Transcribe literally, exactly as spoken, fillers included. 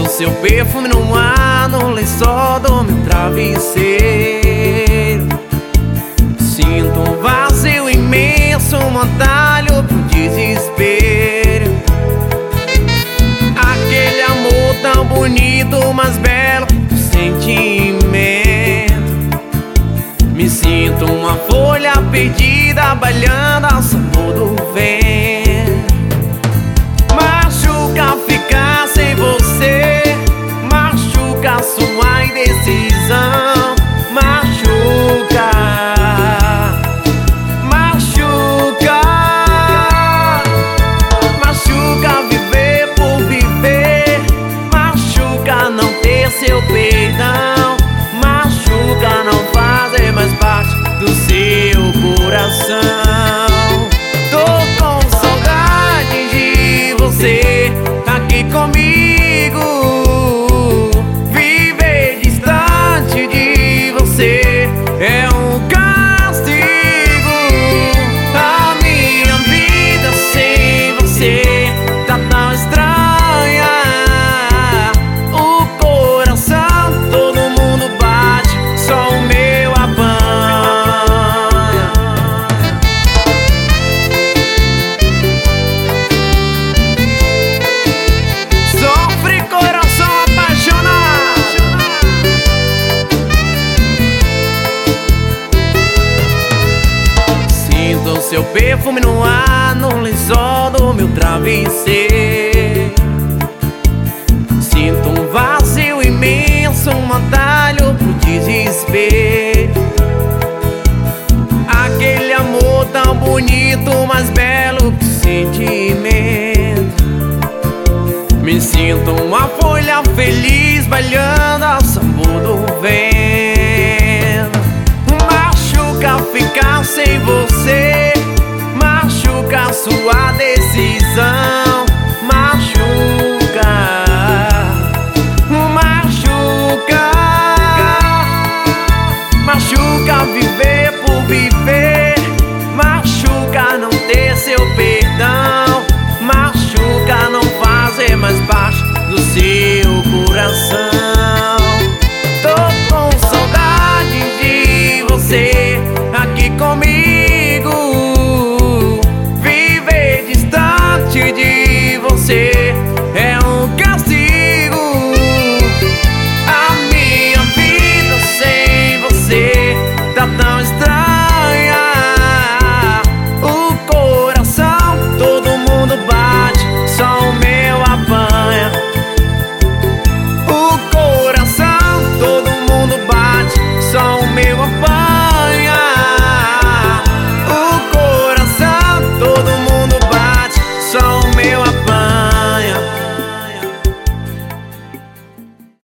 Sinto seu perfume no ar, no lençol do meu travesseiro. Sinto um vazio imenso, um atalho pro desespero. Aquele amor tão bonito, mas belo do sentimento. Me sinto uma folha perdida, balhando ao sabor do vento. Machuca ficar sem você, machuca sua indecisão. Machuca, machuca, machuca viver por viver. Machuca não ter seu perdão. Machuca não fazer mais parte do seu coração. Tô com saudade de você aqui comigo. Viver distante de você é um castigo. A minha vida sem você tá tão estranha. O coração todo mundo bate, só o meu apanha. Sofre coração apaixonado. Sinto seu perfume no ar, no lençol do meu travesseiro. Sinto um vazio imenso, um atalho pro desespero. Aquele amor tão bonito, mais belo que sentimento. Me sinto uma folha feliz, balhando ao sabor do vento. Machuca ficar sem você, machuca sua